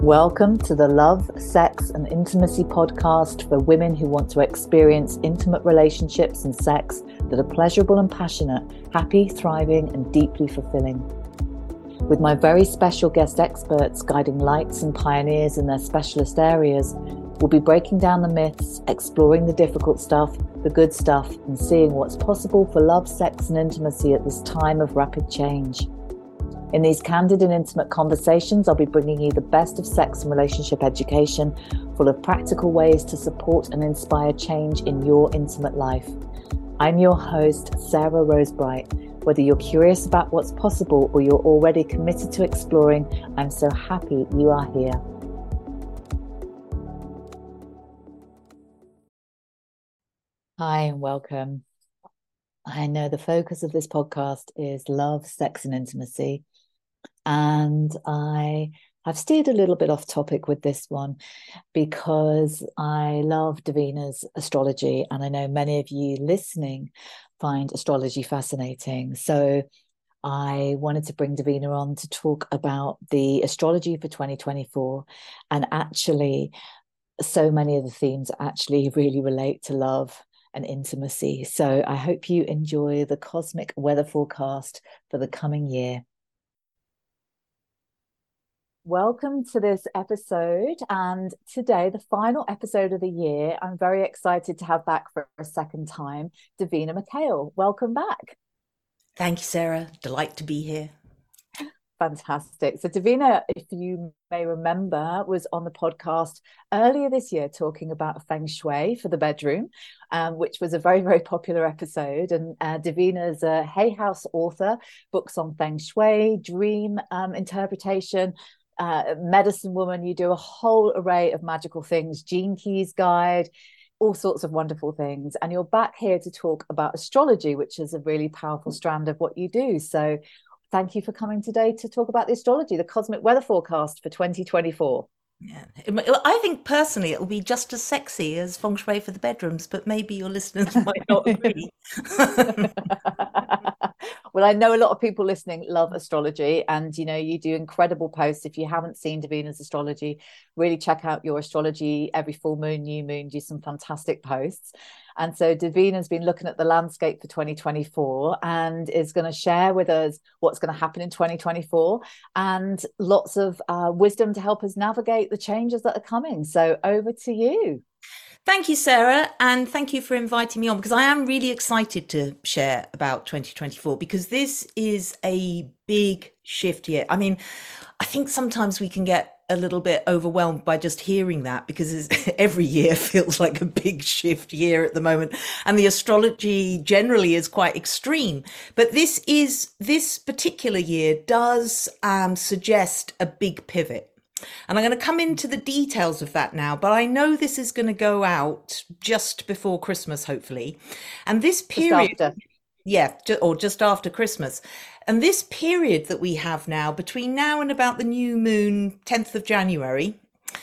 Welcome to the Love, Sex and Intimacy podcast for women who want to experience intimate relationships and sex that are pleasurable and passionate, happy, thriving and deeply fulfilling. With my very special guest experts guiding lights and pioneers in their specialist areas, we'll be breaking down the myths, exploring the difficult stuff, the good stuff, and seeing what's possible for love, sex and intimacy at this time of rapid change. In these candid and intimate conversations, I'll be bringing you the best of sex and relationship education, full of practical ways to support and inspire change in your intimate life. I'm your host, Sarah Rosebright. Whether you're curious about what's possible or you're already committed to exploring, I'm so happy you are here. Hi and welcome. I know the focus of this podcast is love, sex and intimacy. And I have steered a little bit off topic with this one because I love Davina's astrology. And I know many of you listening find astrology fascinating. So I wanted to bring Davina on to talk about the astrology for 2024. And actually, so many of the themes actually really relate to love and intimacy. So I hope you enjoy the cosmic weather forecast for the coming year. Welcome to this episode, and today, the final episode of the year, I'm very excited to have back for a second time, Davina McHale. Welcome back. Thank you, Sarah. Delight to be here. Fantastic. So Davina, if you may remember, was on the podcast earlier this year talking about Feng Shui for the bedroom, which was a very, very popular episode. And Davina's a Hay House author, books on Feng Shui, dream interpretation, medicine woman. You do a whole array of magical things, Gene Keys guide, all sorts of wonderful things. And you're back here to talk about astrology, which is a really powerful strand of what you do. So thank you for coming today to talk about the astrology, the cosmic weather forecast for 2024. Yeah, I think personally it will be just as sexy as Feng Shui for the bedrooms, but maybe your listeners might not agree. Well, I know a lot of people listening love astrology, and you do incredible posts. If you haven't seen Davina's astrology, really check out your astrology every full moon, new moon, do some fantastic posts. And so Davina's been looking at the landscape for 2024 and is going to share with us what's going to happen in 2024 and lots of wisdom to help us navigate the changes that are coming. So over to you. Thank you, Sarah, and thank you for inviting me on, because I am really excited to share about 2024, because this is a big shift year. I mean, I think sometimes we can get a little bit overwhelmed by just hearing that, because every year feels like a big shift year at the moment, and the astrology generally is quite extreme. But this particular year does suggest a big pivot. And I'm going to come into the details of that now, but I know this is going to go out just before Christmas, hopefully. And this period, just after Christmas. And this period that we have now, between now and about the new moon, 10th of January,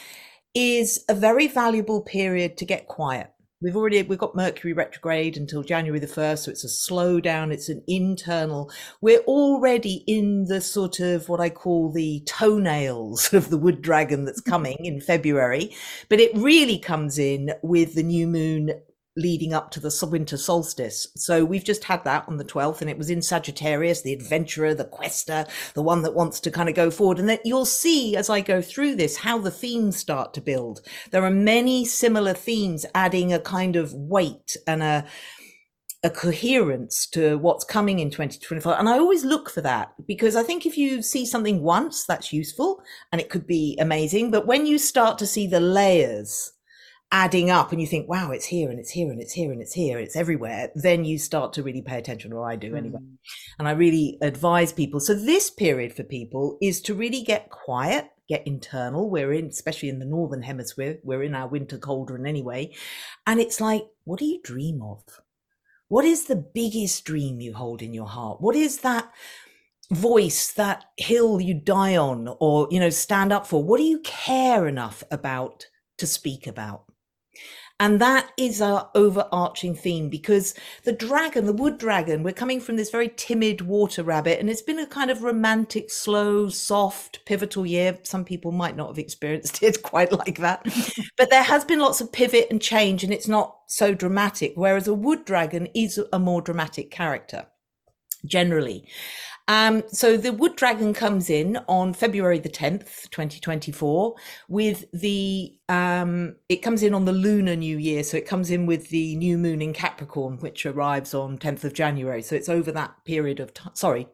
is a very valuable period to get quiet. We've got Mercury retrograde until January the 1st, so it's a slowdown, it's an internal. We're already in the sort of what I call the toenails of the wood dragon that's coming in February, but it really comes in with the new moon leading up to the winter solstice. So we've just had that on the 12th, and it was in Sagittarius, the adventurer, the quester, the one that wants to kind of go forward. And then you'll see as I go through this how the themes start to build. There are many similar themes adding a kind of weight and a coherence to what's coming in 2024. And I always look for that, because I think if you see something once, that's useful and it could be amazing. But when you start to see the layers adding up and you think, wow, it's here and it's here and it's here and it's here, it's everywhere, then you start to really pay attention, or I do anyway. And I really advise people. So this period for people is to really get quiet, get internal. We're in, especially in the Northern Hemisphere, we're in our winter cauldron anyway. And it's like, what do you dream of? What is the biggest dream you hold in your heart? What is that voice, that hill you die on or, stand up for? What do you care enough about to speak about? And that is our overarching theme, because the dragon, the wood dragon, we're coming from this very timid water rabbit, and it's been a kind of romantic, slow, soft, pivotal year. Some people might not have experienced it quite like that, but there has been lots of pivot and change, and it's not so dramatic, whereas a wood dragon is a more dramatic character generally. So the wood dragon comes in on February the 10th, 2024, with it comes in on the lunar new year. So it comes in with the new moon in Capricorn, which arrives on 10th of January. So it's over that period of time,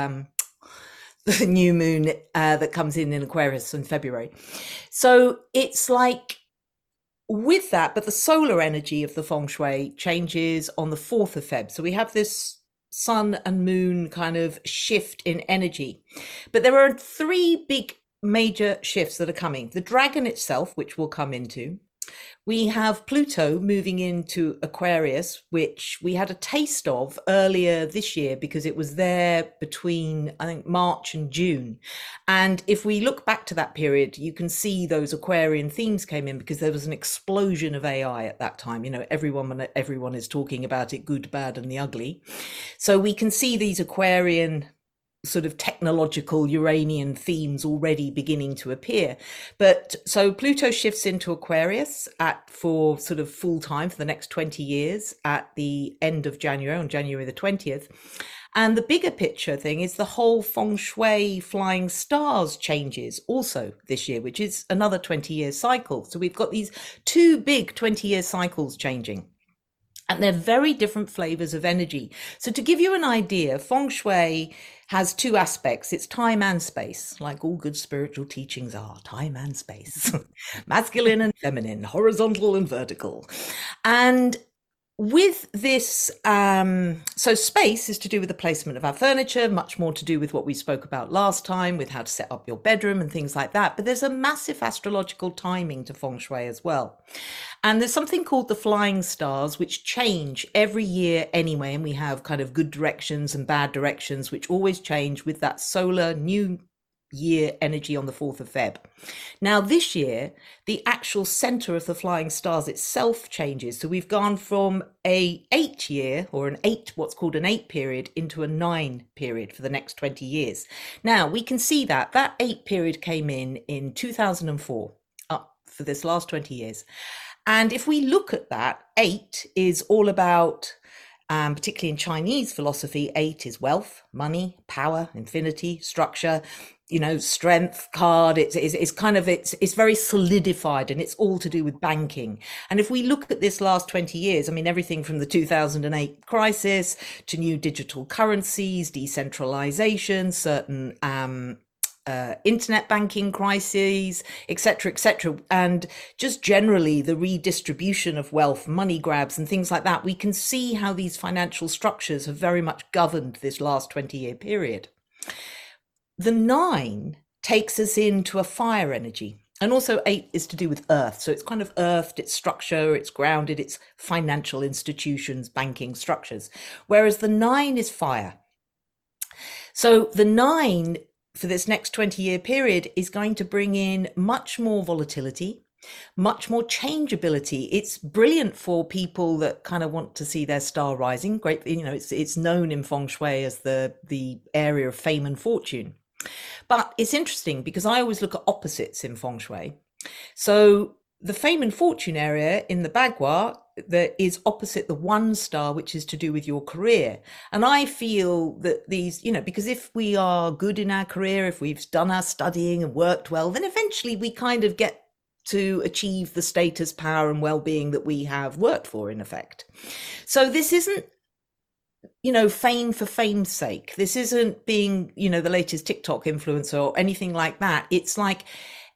the new moon that comes in Aquarius in February. So it's like, with that, but the solar energy of the feng shui changes on the 4th of Feb. So we have this sun and moon kind of shift in energy. But there are 3 big major shifts that are coming. The dragon itself, which we'll come into. We have Pluto moving into Aquarius, which we had a taste of earlier this year because it was there between, I think, March and June. And if we look back to that period, you can see those Aquarian themes came in because there was an explosion of AI at that time. You know, everyone is talking about it, good, bad, and the ugly. So we can see these Aquarian sort of technological Uranian themes already beginning to appear. But so Pluto shifts into Aquarius for sort of full time for the next 20 years at the end of January, on January the 20th. And the bigger picture thing is the whole feng shui flying stars changes also this year, which is another 20-year cycle. So we've got these 2 big 20-year cycles changing. And they're very different flavors of energy. So to give you an idea, feng shui has 2 aspects. It's time and space, like all good spiritual teachings are, time and space, masculine and feminine, horizontal and vertical. And with this, so space is to do with the placement of our furniture, much more to do with what we spoke about last time, with how to set up your bedroom and things like that. But there's a massive astrological timing to feng shui as well. And there's something called the flying stars, which change every year anyway. And we have kind of good directions and bad directions, which always change with that solar new year energy on the 4th of Feb. Now this year, the actual center of the flying stars itself changes. So we've gone from a 8-year or what's called an 8 period into a 9 period for the next 20 years. Now we can see that 8 period came in 2004 up for this last 20 years. And if we look at that, 8 is all about, particularly in Chinese philosophy, 8 is wealth, money, power, infinity, structure, you know, strength card. It's kind of, it's very solidified, and it's all to do with banking. And if we look at this last 20 years, I mean, everything from the 2008 crisis to new digital currencies, decentralization, certain internet banking crises, etc., and just generally the redistribution of wealth, money grabs and things like that, we can see how these financial structures have very much governed this last 20-year period. The 9 takes us into a fire energy. And also 8 is to do with earth. So it's kind of earthed, it's structure, it's grounded, it's financial institutions, banking structures. Whereas the 9 is fire. So the 9 for this next 20-year period is going to bring in much more volatility, much more changeability. It's brilliant for people that kind of want to see their star rising. Great, you know, it's known in feng shui as the area of fame and fortune. But it's interesting because I always look at opposites in feng shui. So the fame and fortune area in the Bagua that is opposite the 1 star, which is to do with your career. And I feel that these, you know, because if we are good in our career, if we've done our studying and worked well, then eventually we kind of get to achieve the status, power and well-being that we have worked for, in effect. So this isn't, you know, fame for fame's sake. This isn't being, you know, the latest TikTok influencer or anything like that. It's like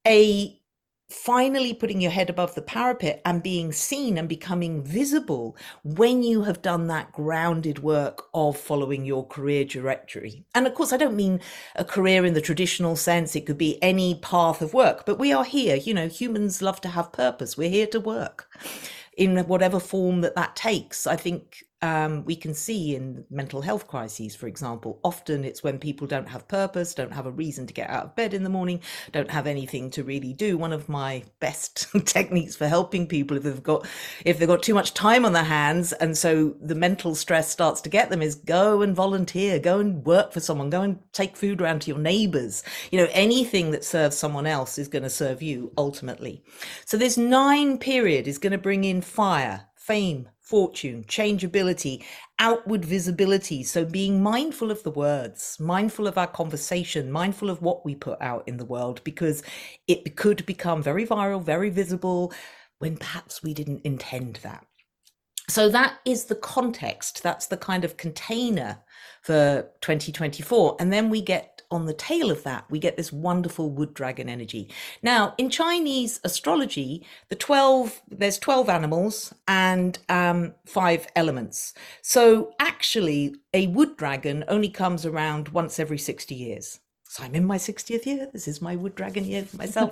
finally putting your head above the parapet and being seen and becoming visible when you have done that grounded work of following your career trajectory. And of course, I don't mean a career in the traditional sense. It could be any path of work, but we are here, you know, humans love to have purpose. We're here to work in whatever form that takes. I think we can see in mental health crises, for example. Often it's when people don't have purpose, don't have a reason to get out of bed in the morning, don't have anything to really do. One of my best techniques for helping people if they've got too much time on their hands, and so the mental stress starts to get them, is go and volunteer, go and work for someone, go and take food around to your neighbors. Anything that serves someone else is going to serve you ultimately. So this 9 period is going to bring in fire, fame, fortune, changeability, outward visibility. So being mindful of the words, mindful of our conversation, mindful of what we put out in the world, because it could become very viral, very visible, when perhaps we didn't intend that. So that is the context. That's the kind of container for 2024. And then we get on the tail of that, we get this wonderful wood dragon energy. Now, in Chinese astrology, there's 12 animals and 5 elements. So actually, a wood dragon only comes around once every 60 years. So I'm in my 60th year. This is my wood dragon year for myself.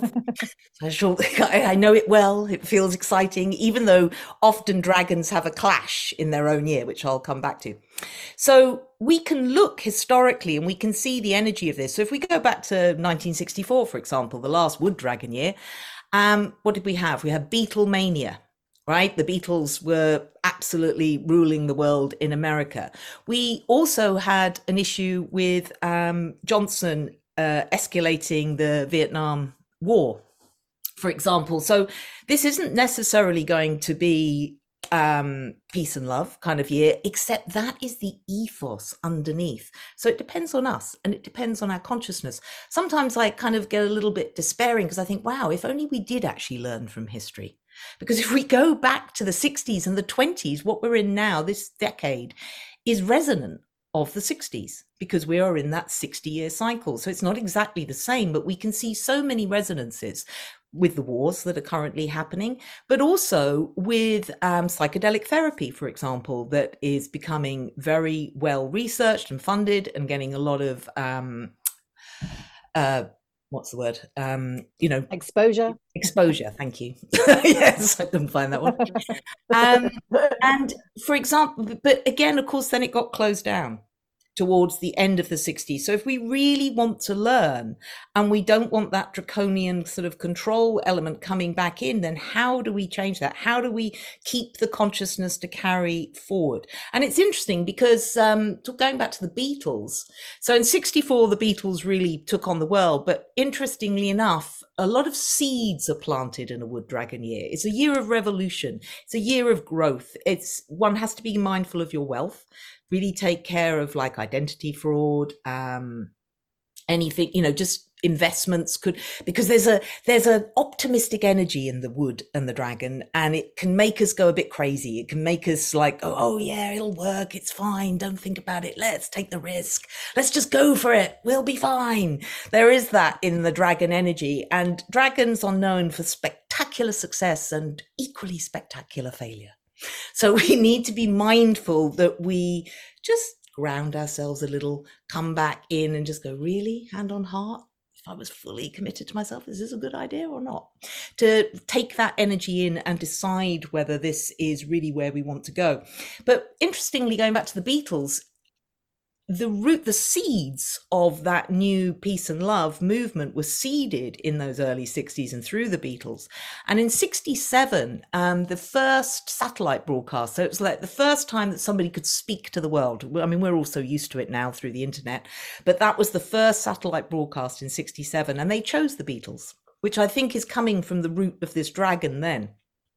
So I know it well. It feels exciting, even though often dragons have a clash in their own year, which I'll come back to. So we can look historically and we can see the energy of this. So if we go back to 1964, for example, the last wood dragon year, what did we have? We had Beatlemania. Right? The Beatles were absolutely ruling the world in America. We also had an issue with Johnson escalating the Vietnam War, for example. So this isn't necessarily going to be peace and love kind of year, except that is the ethos underneath. So it depends on us and it depends on our consciousness. Sometimes I kind of get a little bit despairing because I think, wow, if only we did actually learn from history. Because if we go back to the 60s and the 20s, what we're in now, this decade, is resonant of the 60s, because we are in that 60-year cycle. So it's not exactly the same, but we can see so many resonances with the wars that are currently happening, but also with psychedelic therapy, for example, that is becoming very well researched and funded and getting a lot of what's the word? Exposure. Thank you. Yes, I couldn't find that one. And for example, but again, of course, then it got closed down towards the end of the 60s. So if we really want to learn and we don't want that draconian sort of control element coming back in, then how do we change that? How do we keep the consciousness to carry forward? And it's interesting because going back to the Beatles, so in 64, the Beatles really took on the world. But interestingly enough, a lot of seeds are planted in a wood dragon year. It's a year of revolution. It's a year of growth. One has to be mindful of your wealth, really take care of like identity fraud, anything, just investments because there's an optimistic energy in the wood and the dragon, and it can make us go a bit crazy. It can make us like, oh yeah, it'll work. It's fine. Don't think about it. Let's take the risk. Let's just go for it. We'll be fine. There is that in the dragon energy, and dragons are known for spectacular success and equally spectacular failure. So we need to be mindful that we just ground ourselves a little, come back in and just go, really, hand on heart, if I was fully committed to myself, is this a good idea or not? To take that energy in and decide whether this is really where we want to go. But interestingly, going back to the Beatles, the seeds of that new peace and love movement were seeded in those early 60s and through the Beatles. And in 67, the first satellite broadcast, so it was like the first time that somebody could speak to the world. I mean, we're all so used to it now through the internet, but that was the first satellite broadcast in 67. And they chose the Beatles, which I think is coming from the root of this dragon then.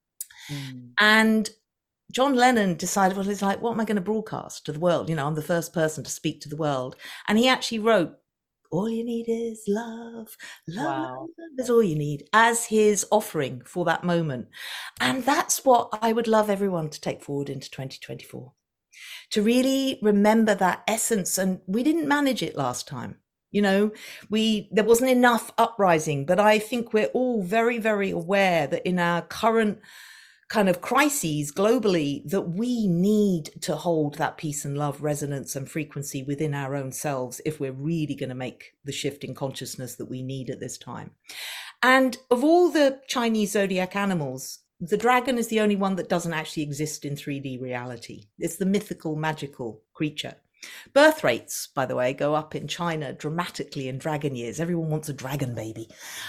And John Lennon decided, well, it's like, what am I going to broadcast to the world? I'm the first person to speak to the world. And he actually wrote, all you need is love. Love is all you need, as his offering for that moment. And that's what I would love everyone to take forward into 2024, to really remember that essence. And we didn't manage it last time. There wasn't enough uprising, but I think we're all very, very aware that in our current kind of crises globally, that we need to hold that peace and love resonance and frequency within our own selves if we're really going to make the shift in consciousness that we need at this time. And of all the Chinese zodiac animals, the dragon is the only one that doesn't actually exist in 3D reality. It's the mythical, magical creature. Birth rates, by the way, go up in China dramatically in dragon years. Everyone wants a dragon baby.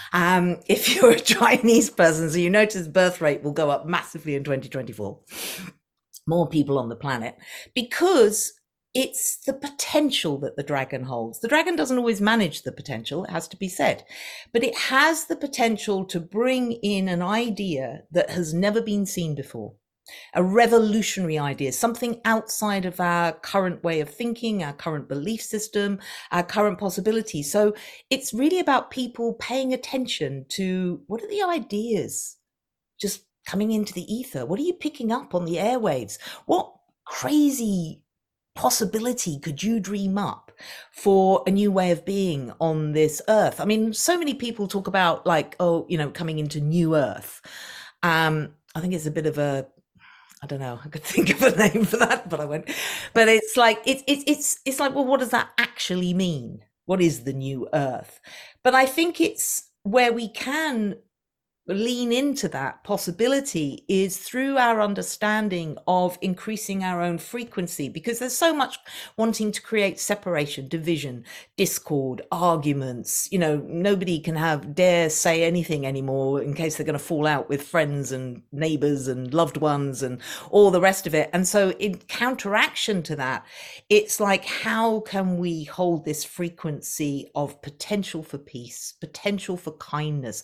If you're a Chinese person, so you notice birth rate will go up massively in 2024. More people on the planet, because it's the potential that the dragon holds. The dragon doesn't always manage the potential, it has to be said, but it has the potential to bring in an idea that has never been seen before. A revolutionary idea, something outside of our current way of thinking, our current belief system, our current possibilities. So it's really about people paying attention to, what are the ideas just coming into the ether? What are you picking up on the airwaves? What crazy possibility could you dream up for a new way of being on this earth? I mean, so many people talk about like, oh, coming into new earth. I think it's a bit of a, I don't know, I could think of a name for that, but I won't. But it's like, it's like, well, what does that actually mean? What is the new earth? But I think it's where we can lean into that possibility is through our understanding of increasing our own frequency, because there's so much wanting to create separation, division, discord, arguments. Nobody can dare say anything anymore in case they're going to fall out with friends and neighbors and loved ones and all the rest of it. And so in counteraction to that, it's like, how can we hold this frequency of potential for peace, potential for kindness?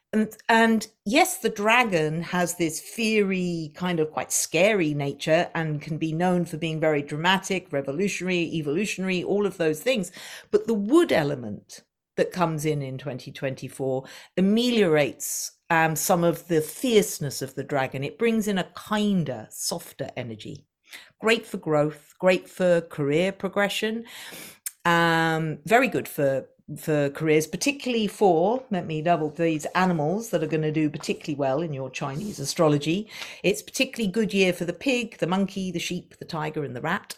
And yes, the dragon has this fiery, kind of quite scary nature and can be known for being very dramatic, revolutionary, evolutionary, all of those things. But the wood element that comes in 2024 ameliorates some of the fierceness of the dragon. It brings in a kinder, softer energy. Great for growth, great for career progression, very good for careers, particularly for, let me double, these animals that are going to do particularly well in your Chinese astrology. It's particularly good year for the pig, the monkey, the sheep, the tiger, and the rat.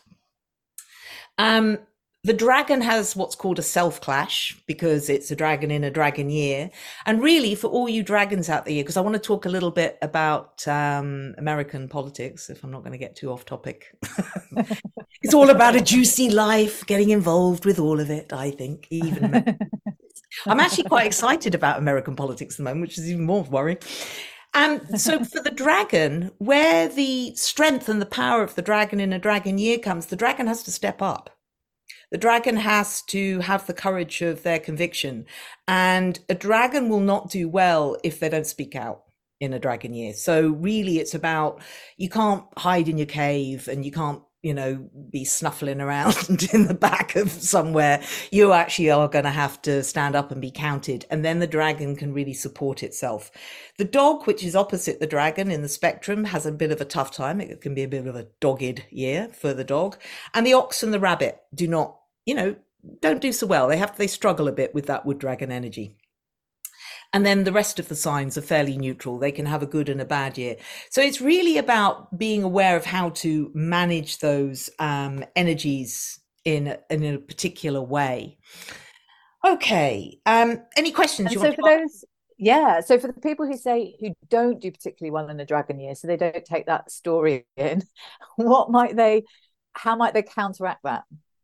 The dragon has what's called a self-clash, because it's a dragon in a dragon year. And really, for all you dragons out there, because I want to talk a little bit about American politics, if I'm not going to get too off topic. It's all about a juicy life, getting involved with all of it, I think. I'm actually quite excited about American politics at the moment, which is even more worrying. So for the dragon, where the strength and the power of the dragon in a dragon year comes, the dragon has to step up. The dragon has to have the courage of their conviction. And a dragon will not do well if they don't speak out in a dragon year. So really, it's about, you can't hide in your cave and you can't, be snuffling around in the back of somewhere. You actually are going to have to stand up and be counted. And then the dragon can really support itself. The dog, which is opposite the dragon in the spectrum, has a bit of a tough time. It can be a bit of a dogged year for the dog. And the ox and the rabbit do not, don't do so well. They struggle a bit with that wood dragon energy. And then the rest of the signs are fairly neutral. They can have a good and a bad year. So it's really about being aware of how to manage those energies in a particular way. Okay. Any questions you want to ask? Yeah. So for the people who don't do particularly well in a dragon year, so they don't take that story in, how might they counteract that?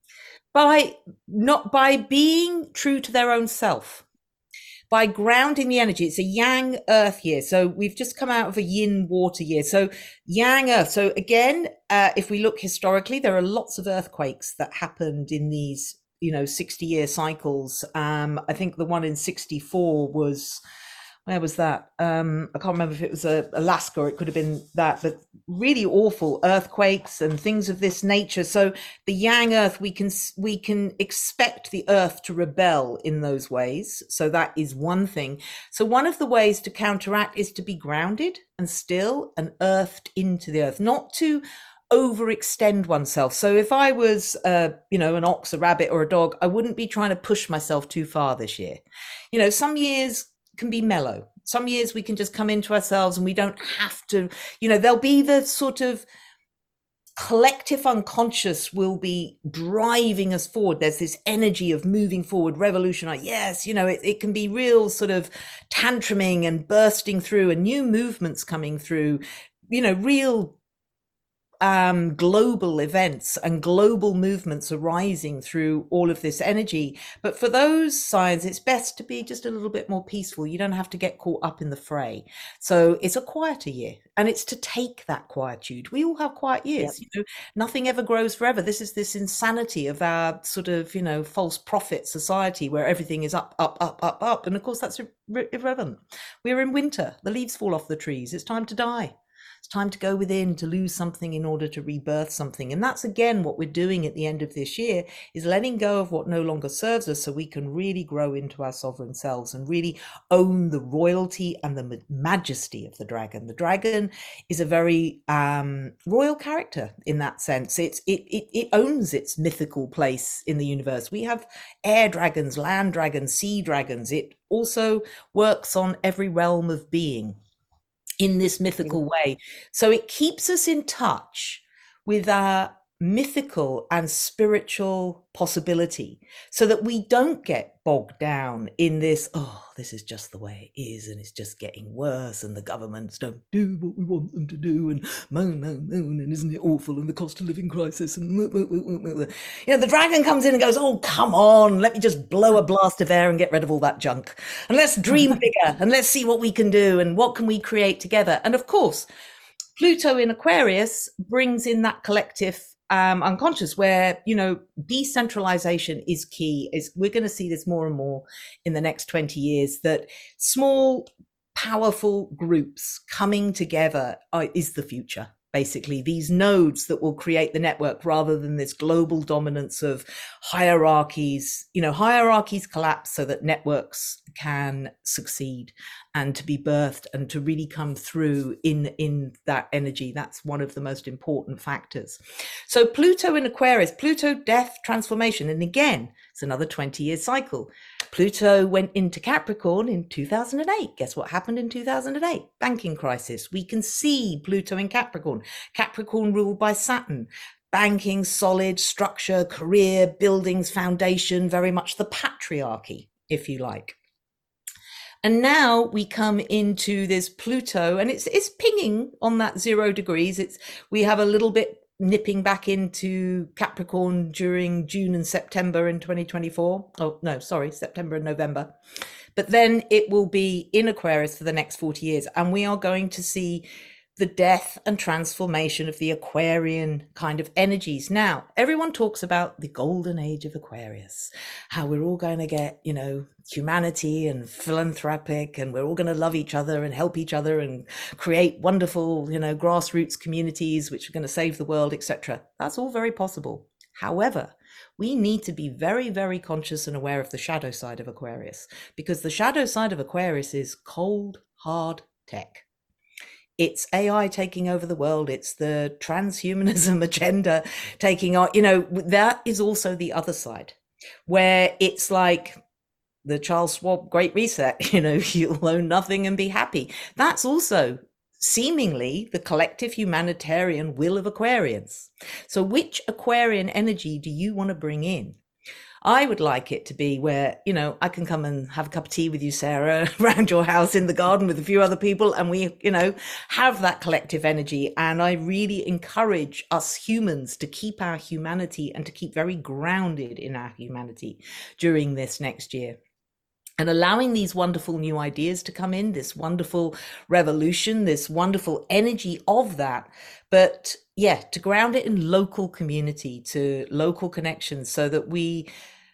By being true to their own self. By grounding the energy. It's a yang earth year. So we've just come out of a yin water year. So yang earth. So again, if we look historically, there are lots of earthquakes that happened in these, 60-year cycles. I think the one in 64 was, where was that? I can't remember if it was Alaska or it could have been that, but really awful earthquakes and things of this nature. So the yang earth, we can expect the earth to rebel in those ways. So that is one thing. So one of the ways to counteract is to be grounded and still and earthed into the earth, not to overextend oneself. So if I was, an ox, a rabbit, or a dog, I wouldn't be trying to push myself too far this year. Some years can be mellow. Some years we can just come into ourselves and we don't have to, there'll be the sort of collective unconscious will be driving us forward. There's this energy of moving forward, revolutionary. Yes, it can be real sort of tantruming and bursting through, and new movements coming through, real global events and global movements arising through all of this energy. But for those signs, it's best to be just a little bit more peaceful. You don't have to get caught up in the fray. So it's a quieter year, and it's to take that quietude. We all have quiet years. Yep. Nothing ever grows forever. This is this insanity of our sort of, false prophet society where everything is up, up, up, up, up. And of course, that's irrelevant. We're in winter. The leaves fall off the trees. It's time to die. It's time to go within, to lose something in order to rebirth something. And that's, again, what we're doing at the end of this year, is letting go of what no longer serves us so we can really grow into our sovereign selves and really own the royalty and the majesty of the dragon. The dragon is a very royal character in that sense. It owns its mythical place in the universe. We have air dragons, land dragons, sea dragons. It also works on every realm of being in this mythical way. So it keeps us in touch with our mythical and spiritual possibility so that we don't get bogged down in this, this is just the way it is, and it's just getting worse, and the governments don't do what we want them to do, and moan, and isn't it awful, and the cost of living crisis, and the dragon comes in and goes, oh, come on, let me just blow a blast of air and get rid of all that junk, and let's dream bigger, and let's see what we can do, and what can we create together. And of course, Pluto in Aquarius brings in that collective unconscious where, decentralization is key. We're going to see this more and more in the next 20 years, that small, powerful groups coming together is the future. Basically, these nodes that will create the network rather than this global dominance of hierarchies. Hierarchies collapse so that networks can succeed and to be birthed and to really come through in that energy. That's one of the most important factors. So Pluto in Aquarius, Pluto, death, transformation. And again, it's another 20-year cycle. Pluto went into Capricorn in 2008. Guess what happened in 2008? Banking crisis. We can see Pluto in Capricorn. Capricorn ruled by Saturn. Banking, solid structure, career, buildings, foundation, very much the patriarchy, if you like. And now we come into this Pluto, and it's pinging on that 0 degrees. We have a little bit nipping back into Capricorn during June and September in 2024. Oh, no, sorry, September and November. But then it will be in Aquarius for the next 40 years. And we are going to see the death and transformation of the Aquarian kind of energies. Now, everyone talks about the golden age of Aquarius, how we're all going to get, humanity and philanthropic, and we're all going to love each other and help each other and create wonderful, grassroots communities which are going to save the world, etc. That's all very possible. However, we need to be very, very conscious and aware of the shadow side of Aquarius, because the shadow side of Aquarius is cold, hard tech. It's AI taking over the world. It's the transhumanism agenda taking on, that is also the other side, where it's like the Charles Schwab Great Reset, you'll own nothing and be happy. That's also seemingly the collective humanitarian will of Aquarians. So which Aquarian energy do you want to bring in? I would like it to be where, I can come and have a cup of tea with you, Sarah, around your house in the garden with a few other people, and we, have that collective energy. And I really encourage us humans to keep our humanity and to keep very grounded in our humanity during this next year. And allowing these wonderful new ideas to come in, this wonderful revolution, this wonderful energy of that. But yeah, to ground it in local community, to local connections, so that we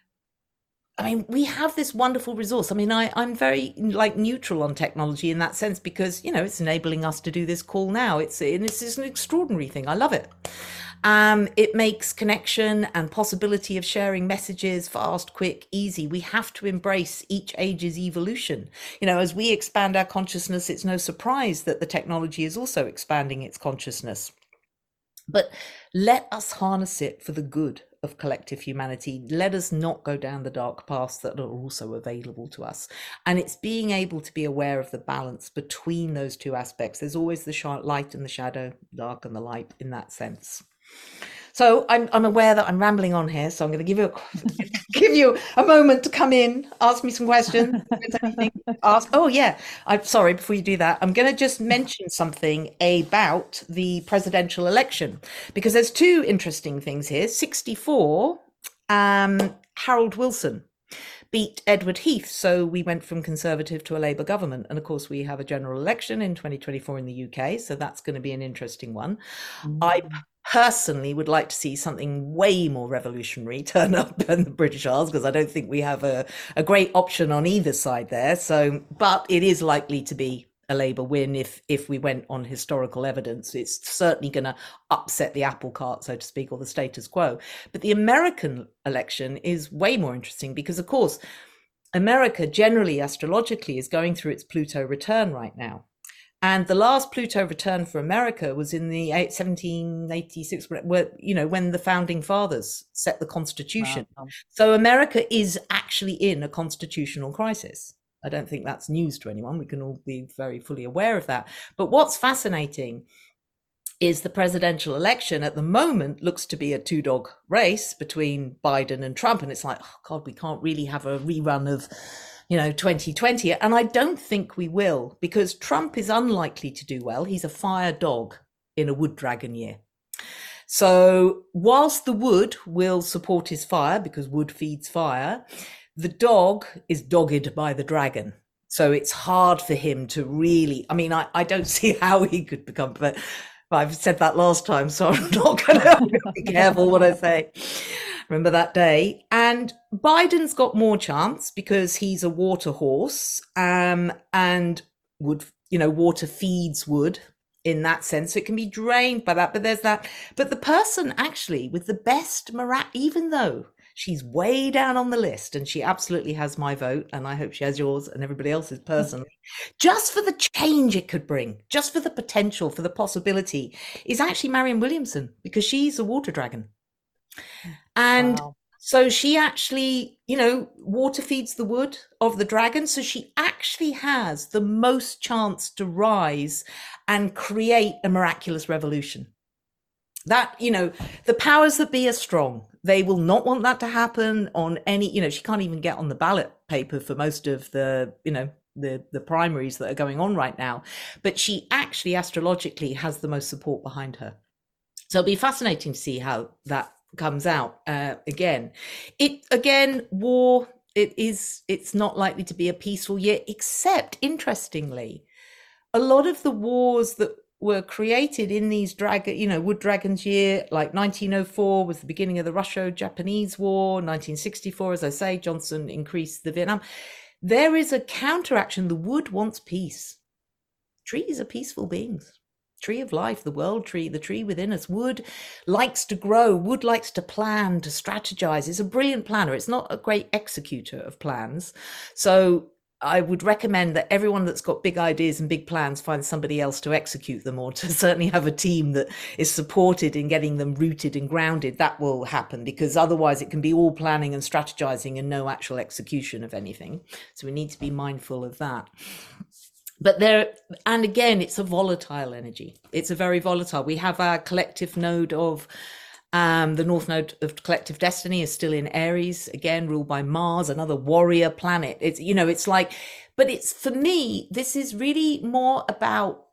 have this wonderful resource. I'm very neutral on technology in that sense, because, it's enabling us to do this call now. It's an extraordinary thing. I love it. It makes connection and possibility of sharing messages fast, quick, easy. We have to embrace each age's evolution. As we expand our consciousness, it's no surprise that the technology is also expanding its consciousness. But let us harness it for the good of collective humanity. Let us not go down the dark paths that are also available to us. And it's being able to be aware of the balance between those two aspects. There's always the light and the shadow, dark and the light in that sense. So I'm aware that I'm rambling on here, so I'm going to give you a moment to come in, ask me some questions. If there's anything to ask. Oh yeah, I'm sorry. Before you do that, I'm going to just mention something about the presidential election because there's two interesting things here. 64, Harold Wilson beat Edward Heath, so we went from Conservative to a Labour government, and of course we have a general election in 2024 in the UK, so that's going to be an interesting one. I personally would like to see something way more revolutionary turn up in the British Isles because I don't think we have a great option on either side there. So, but it is likely to be a Labour win if we went on historical evidence. It's certainly going to upset the apple cart, so to speak, or the status quo. But the American election is way more interesting because, of course, America generally astrologically is going through its Pluto return right now. And the last Pluto return for America was in the 1786, when the founding fathers set the Constitution. Wow. So America is actually in a constitutional crisis. I don't think that's news to anyone. We can all be very fully aware of that. But what's fascinating is the presidential election at the moment looks to be a two-dog race between Biden and Trump. And it's like, oh God, we can't really have a rerun of 2020. And I don't think we will, because Trump is unlikely to do well. He's a fire dog in a wood dragon year. So whilst the wood will support his fire because wood feeds fire, the dog is dogged by the dragon. So it's hard for him to really, I don't see how he could become, but I've said that last time, so I'm not going to be careful what I say. Remember that day. And Biden's got more chance because he's a water horse, and wood, water feeds wood in that sense. So it can be drained by that, but there's that. But the person actually with the best even though she's way down on the list and she absolutely has my vote, and I hope she has yours and everybody else's personally, just for the change it could bring, just for the potential, for the possibility, is actually Marianne Williamson, because she's a water dragon. And wow. So she actually, water feeds the wood of the dragon. So she actually has the most chance to rise and create a miraculous revolution. That, the powers that be are strong. They will not want that to happen on any, she can't even get on the ballot paper for most of the, the primaries that are going on right now. But she actually astrologically has the most support behind her. So it'll be fascinating to see how that comes out. War, it's not likely to be a peaceful year, except interestingly, a lot of the wars that were created in these wood dragons year, like 1904 was the beginning of the Russo-Japanese War, 1964, as I say, Johnson increased the Vietnam. There is a counteraction. The wood wants peace. Trees are peaceful beings. Tree of life, the world tree, the tree within us. Wood likes to grow. Wood likes to plan, to strategize. It's a brilliant planner. It's not a great executor of plans. So I would recommend that everyone that's got big ideas and big plans finds somebody else to execute them, or to certainly have a team that is supported in getting them rooted and grounded. That will happen, because otherwise it can be all planning and strategizing and no actual execution of anything. So we need to be mindful of that. But and again, it's a volatile energy. It's a very volatile. We have our collective node of the North Node of collective destiny is still in Aries, again, ruled by Mars, another warrior planet. It's, it's like, but it's, for me, this is really more about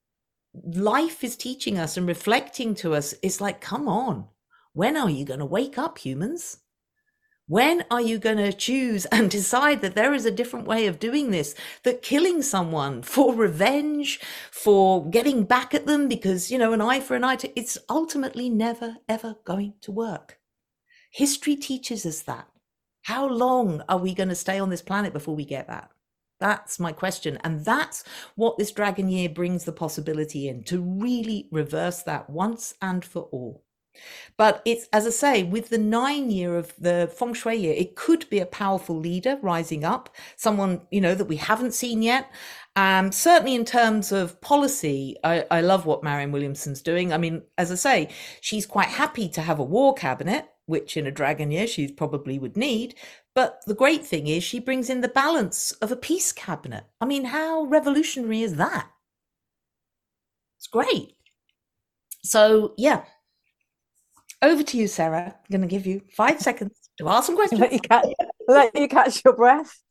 life is teaching us and reflecting to us. It's like, come on, when are you going to wake up, humans? When are you going to choose and decide that there is a different way of doing this, that killing someone for revenge, for getting back at them because, an eye for an eye, it's ultimately never, ever going to work. History teaches us that. How long are we going to stay on this planet before we get that? That's my question. And that's what this dragon year brings the possibility in, to really reverse that once and for all. But it's, as I say, with the 9 year of the feng shui year, it could be a powerful leader rising up, someone, that we haven't seen yet. Certainly in terms of policy, I love what Marianne Williamson's doing. As I say, she's quite happy to have a war cabinet, which in a dragon year she probably would need. But the great thing is she brings in the balance of a peace cabinet. How revolutionary is that? It's great. So, yeah. Over to you, Sarah. I'm going to give you 5 seconds to ask some questions. Let you catch your breath.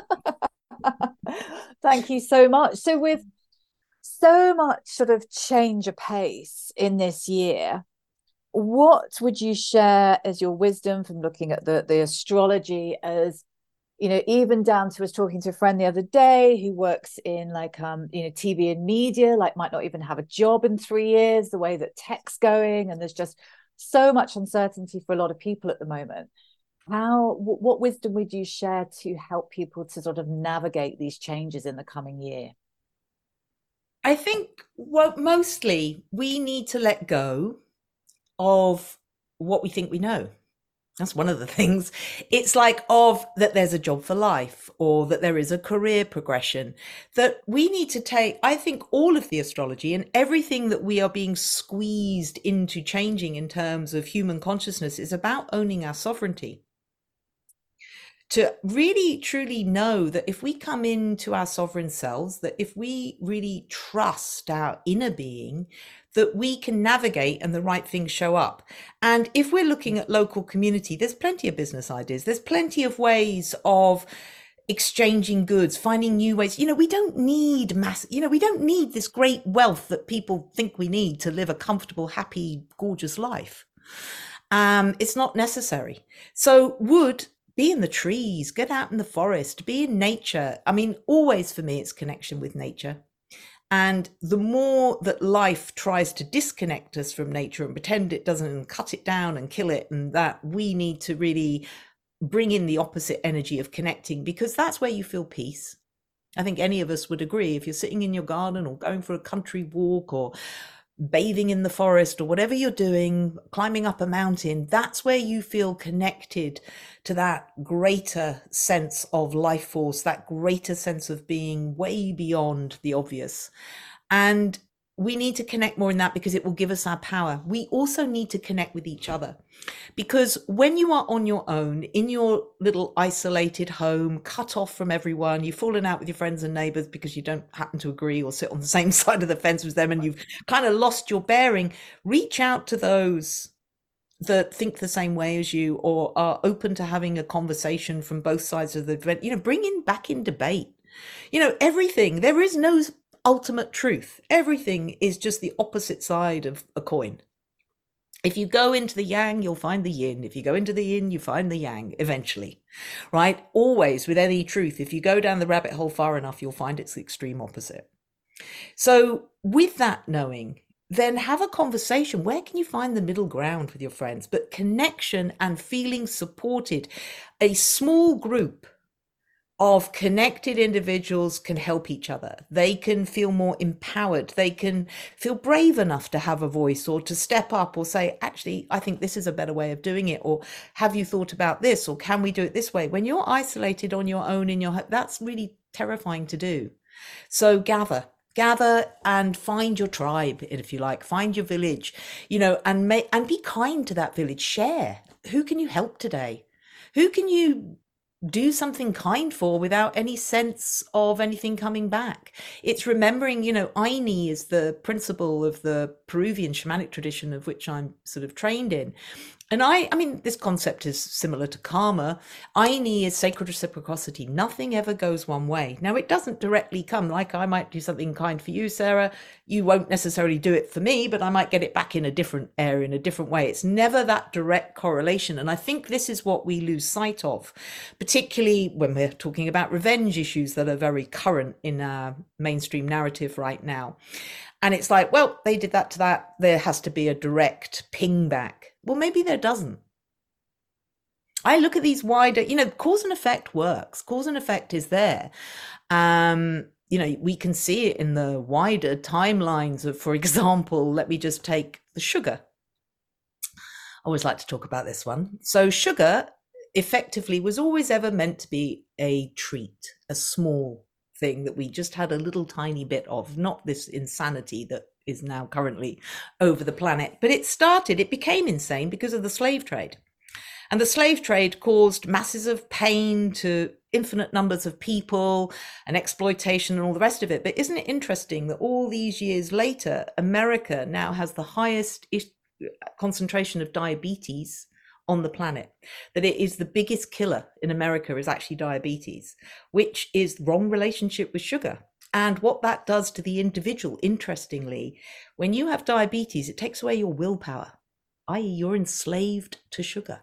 Thank you so much. So with so much sort of change apace in this year, what would you share as your wisdom from looking at the astrology, as even down to us talking to a friend the other day who works in like TV and media, like might not even have a job in 3 years, the way that tech's going, and there's just so much uncertainty for a lot of people at the moment. What wisdom would you share to help people to sort of navigate these changes in the coming year? I think mostly we need to let go of what we think we know. That's one of the things. It's like that there's a job for life, or that there is a career progression, that we need to take. I think all of the astrology and everything that we are being squeezed into changing in terms of human consciousness is about owning our sovereignty. To really truly know that if we come into our sovereign selves, that if we really trust our inner being, that we can navigate and the right things show up. And if we're looking at local community, there's plenty of business ideas. There's plenty of ways of exchanging goods, finding new ways. We don't need we don't need this great wealth that people think we need to live a comfortable, happy, gorgeous life. It's not necessary. So be in the trees, get out in the forest, be in nature. I mean, always for me, it's connection with nature. And the more that life tries to disconnect us from nature and pretend it doesn't, and cut it down and kill it, and that we need to really bring in the opposite energy of connecting, because that's where you feel peace. I think any of us would agree, if you're sitting in your garden or going for a country walk or bathing in the forest or whatever you're doing, climbing up a mountain, that's where you feel connected to that greater sense of life force, that greater sense of being way beyond the obvious. And we need to connect more in that, because it will give us our power. We also need to connect with each other, because when you are on your own in your little isolated home, cut off from everyone, you've fallen out with your friends and neighbors because you don't happen to agree or sit on the same side of the fence as them, and you've kind of lost your bearing, reach out to those that think the same way as you, or are open to having a conversation from both sides of the event. Bring back in debate. Everything, there is no ultimate truth. Everything is just the opposite side of a coin. If you go into the yang, you'll find the yin. If you go into the yin, you find the yang eventually, right? Always, with any truth, if you go down the rabbit hole far enough, you'll find it's the extreme opposite. So with that knowing, then have a conversation. Where can you find the middle ground with your friends? But connection and feeling supported. A small group of connected individuals can help each other. They can feel more empowered. They can feel brave enough to have a voice, or to step up, or say, actually, I think this is a better way of doing it. Or have you thought about this? Or can we do it this way? When you're isolated on your own in your home, that's really terrifying to do. So gather and find your tribe, if you like, find your village, and be kind to that village. Share. Who can you help today? Who can you do something kind for without any sense of anything coming back? It's remembering, Aini is the principle of the Peruvian shamanic tradition, of which I'm sort of trained in. And I mean, this concept is similar to karma. Aini is sacred reciprocity. Nothing ever goes one way. Now, it doesn't directly come, like I might do something kind for you, Sarah. You won't necessarily do it for me, but I might get it back in a different area, in a different way. It's never that direct correlation. And I think this is what we lose sight of, particularly when we're talking about revenge issues that are very current in our mainstream narrative right now. And it's like, well, they did that to that. There has to be a direct ping back. Well, maybe there doesn't. I look at these wider, cause and effect works. Cause and effect is there. We can see it in the wider timelines of, for example, let me just take the sugar. I always like to talk about this one. So sugar effectively was always ever meant to be a treat, a small thing that we just had a little tiny bit of, not this insanity that is now currently over the planet. But it became insane because of the slave trade. And the slave trade caused masses of pain to infinite numbers of people and exploitation and all the rest of it. But isn't it interesting that all these years later, America now has the highest concentration of diabetes on the planet, that it is the biggest killer in America is actually diabetes, which is wrong relationship with sugar. And what that does to the individual, interestingly, when you have diabetes, it takes away your willpower, i.e. you're enslaved to sugar.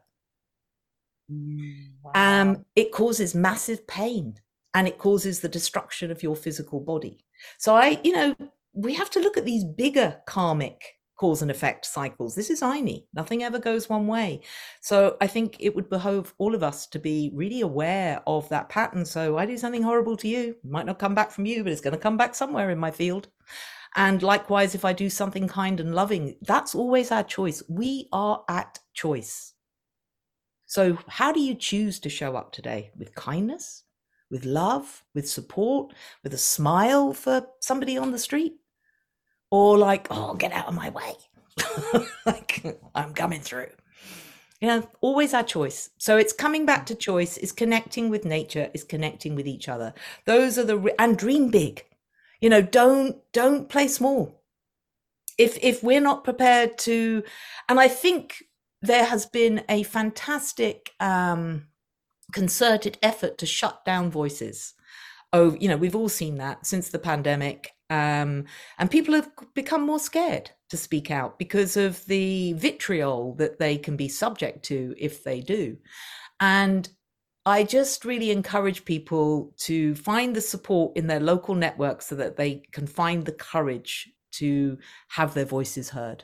Wow. It causes massive pain and it causes the destruction of your physical body. So we have to look at these bigger karmic cause and effect cycles. This is Aini. Nothing ever goes one way. So I think it would behove all of us to be really aware of that pattern. So I do something horrible to you, it might not come back from you, but it's going to come back somewhere in my field. And likewise, if I do something kind and loving, that's always our choice. We are at choice. So how do you choose to show up today? With kindness, with love, with support, with a smile for somebody on the street? Or like, oh, get out of my way. Like, I'm coming through. Always our choice. So it's coming back to choice, is connecting with nature, is connecting with each other. Those are and dream big. Don't play small. If we're not prepared to, and I think there has been a fantastic concerted effort to shut down voices. We've all seen that since the pandemic. And people have become more scared to speak out because of the vitriol that they can be subject to if they do. And I just really encourage people to find the support in their local network so that they can find the courage to have their voices heard.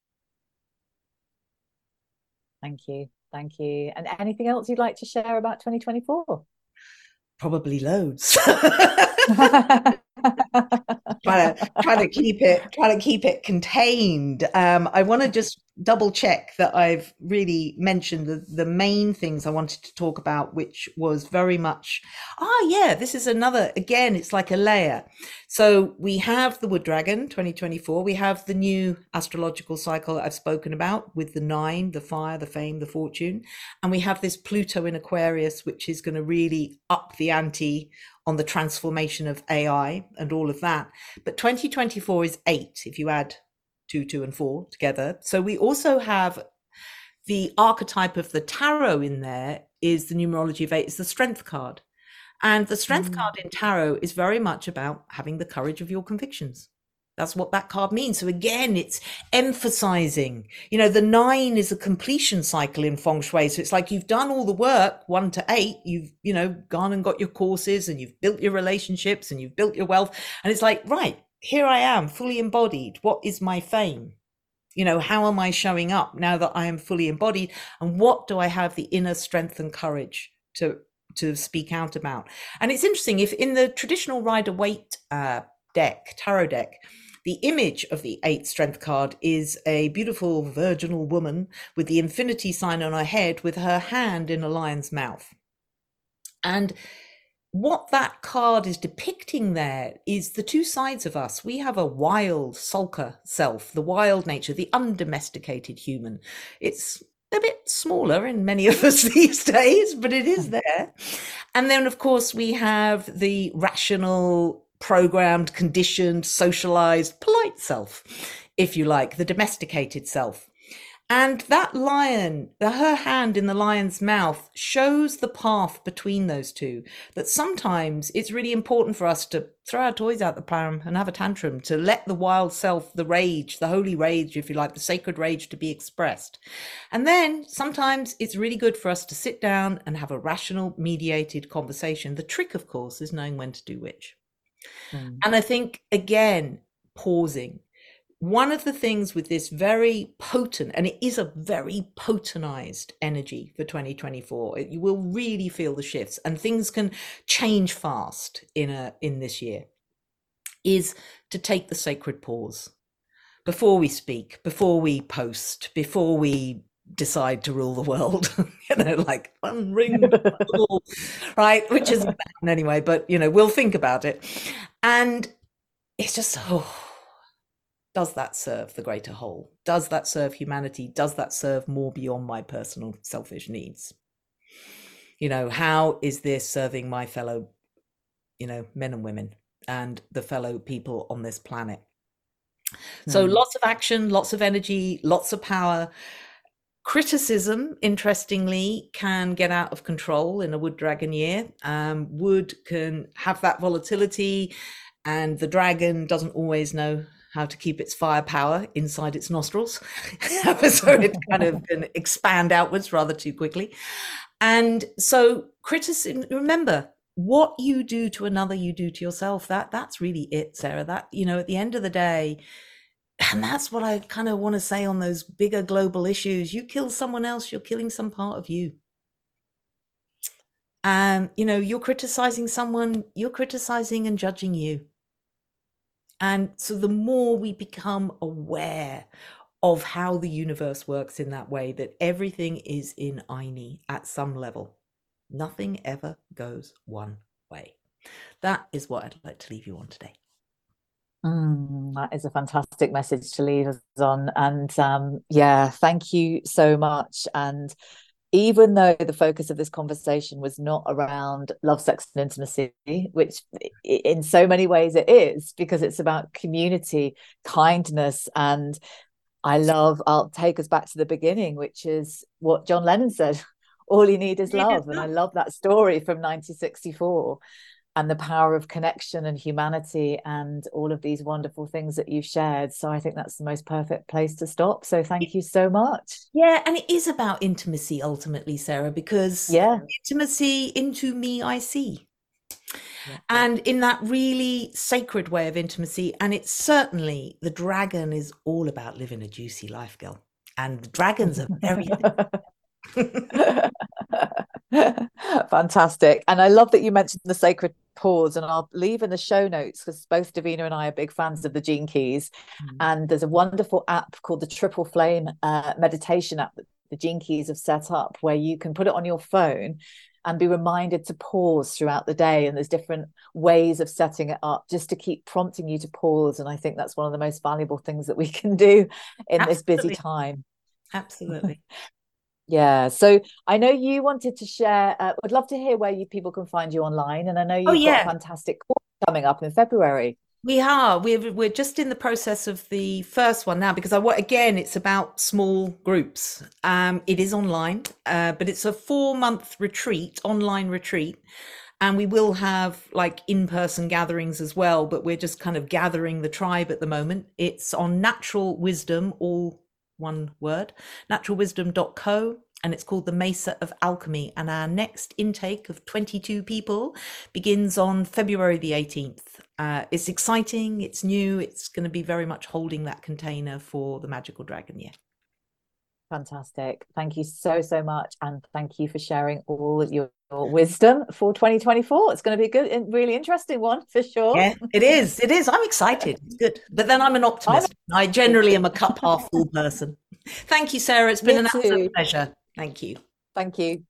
Thank you. Thank you. And anything else you'd like to share about 2024? Probably loads. trying to keep it contained. I want to just double check that I've really mentioned the main things I wanted to talk about, which was very much, this is another, again, it's like a layer. So we have the Wood Dragon 2024. We have the new astrological cycle that I've spoken about with the 9, the fire, the fame, the fortune. And we have this Pluto in Aquarius, which is going to really up the ante on the transformation of AI and all of that. But 2024 is 8, if you add 2, 2, and 4 together. So we also have the archetype of the tarot in there is the numerology of 8, is the strength card. And the strength card in tarot is very much about having the courage of your convictions. That's what that card means. So again, it's emphasizing, the 9 is a completion cycle in feng shui. So it's like you've done all the work, 1 to 8, you've, gone and got your courses and you've built your relationships and you've built your wealth. And it's like, right, here I am fully embodied. What is my fame? How am I showing up now that I am fully embodied? And what do I have the inner strength and courage to speak out about? And it's interesting, if in the traditional Rider-Waite tarot deck, the image of the 8th strength card is a beautiful virginal woman with the infinity sign on her head with her hand in a lion's mouth. And what that card is depicting there is the two sides of us. We have a wild sulker self, the wild nature, the undomesticated human. It's a bit smaller in many of us these days, but it is there. And then, of course, we have the rational, programmed, conditioned, socialized, polite self, if you like, the domesticated self. And that lion, her hand in the lion's mouth, shows the path between those two, that sometimes it's really important for us to throw our toys out the pram and have a tantrum, to let the wild self, the rage, the holy rage, if you like, the sacred rage, to be expressed. And then sometimes it's really good for us to sit down and have a rational, mediated conversation. The trick, of course, is knowing when to do which. And I think, again, pausing. One of the things with this very potent, and it is a very potentized energy for 2024, you will really feel the shifts and things can change fast in this year, is to take the sacred pause before we speak, before we post, before we decide to rule the world, like unring the bell, right? Which isn't bad anyway, but we'll think about it. And it's just, does that serve the greater whole? Does that serve humanity? Does that serve more beyond my personal selfish needs? How is this serving my fellow, men and women and the fellow people on this planet? So lots of action, lots of energy, lots of power. Criticism, interestingly, can get out of control in a wood dragon year. Wood can have that volatility, and the dragon doesn't always know how to keep its firepower inside its nostrils. So it kind of can expand outwards rather too quickly. And so criticism, remember, what you do to another, you do to yourself. That's really it, Sarah. That, at the end of the day, and that's what I kind of want to say on those bigger global issues. You kill someone else, you're killing some part of you. And, you're criticizing someone, you're criticizing and judging you. And so the more we become aware of how the universe works in that way, that everything is in Ayni at some level, nothing ever goes one way. That is what I'd like to leave you on today. That is a fantastic message to leave us on. And thank you so much. And even though the focus of this conversation was not around love, sex, and intimacy, which in so many ways it is, because it's about community, kindness, and I'll take us back to the beginning, which is what John Lennon said, all you need is love. And I love that story from 1964. And the power of connection and humanity and all of these wonderful things that you've shared. So I think that's the most perfect place to stop. So thank you so much. Yeah, and it is about intimacy ultimately, Sarah, because intimacy, into me I see. Yeah. And in that really sacred way of intimacy, and it's certainly, the dragon is all about living a juicy life, girl. And the dragons are very... Fantastic. And I love that you mentioned the sacred pause, and I'll leave in the show notes, because both Davina and I are big fans of the Gene Keys. And there's a wonderful app called the Triple Flame meditation app that the Gene Keys have set up, where you can put it on your phone and be reminded to pause throughout the day. And there's different ways of setting it up just to keep prompting you to pause. And I think that's one of the most valuable things that we can do in this busy time. Absolutely. Yeah. So I know you wanted to share, would love to hear where people can find you online. And I know you've got a fantastic course coming up in February. We are. We're just in the process of the first one now, because again, it's about small groups. It is online, but it's a 4-month retreat, online retreat. And we will have like in-person gatherings as well, but we're just kind of gathering the tribe at the moment. It's on Natural Wisdom, all one word, naturalwisdom.co, and it's called the Mesa of Alchemy. And our next intake of 22 people begins on February the 18th. It's exciting, it's new, it's going to be very much holding that container for the Magical Dragon Year. Fantastic. Thank you so much. And thank you for sharing all of your wisdom for 2024. It's going to be a good and really interesting one for sure. Yeah, it is. I'm excited. It's good. But then I'm an optimist. I generally am a cup half full person. Thank you, Sarah. It's been an absolute pleasure. Thank you. Thank you.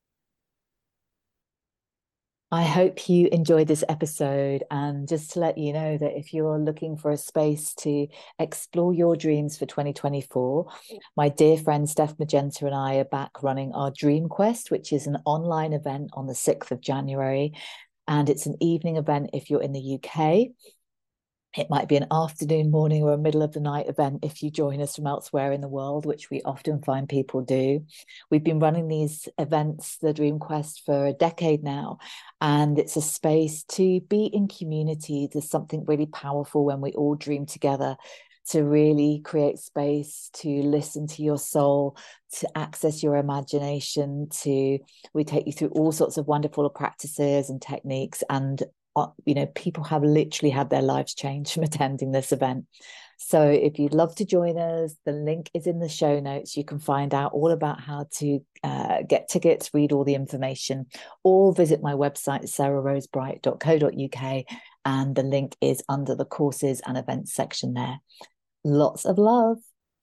I hope you enjoyed this episode, and just to let you know that if you're looking for a space to explore your dreams for 2024, my dear friend Steph Magenta and I are back running our Dream Quest, which is an online event on the 6th of January. And it's an evening event if you're in the UK. It might be an afternoon, morning, or a middle of the night event if you join us from elsewhere in the world, which we often find people do. We've been running these events, the Dream Quest, for a decade now, and it's a space to be in community. There's something really powerful when we all dream together, to really create space, to listen to your soul, to access your imagination. We take you through all sorts of wonderful practices and techniques, and people have literally had their lives changed from attending this event. So if you'd love to join us, the link is in the show notes. You can find out all about how to get tickets, read all the information, or visit my website, sarahrosebright.co.uk, and the link is under the courses and events section there. Lots of love.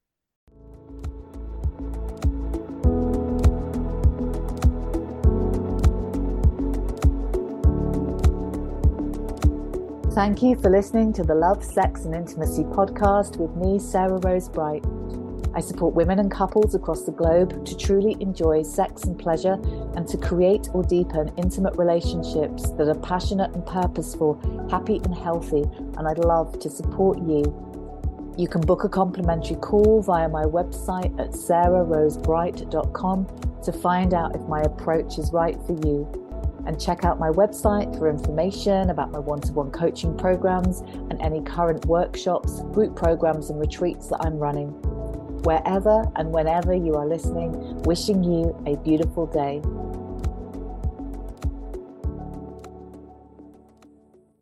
Thank you for listening to the Love, Sex and Intimacy podcast with me, Sarah Rose Bright. I support women and couples across the globe to truly enjoy sex and pleasure, and to create or deepen intimate relationships that are passionate and purposeful, happy and healthy. And I'd love to support you. You can book a complimentary call via my website at sarahrosebright.com to find out if my approach is right for you. And check out my website for information about my one-to-one coaching programs and any current workshops, group programs and retreats that I'm running. Wherever and whenever you are listening, wishing you a beautiful day.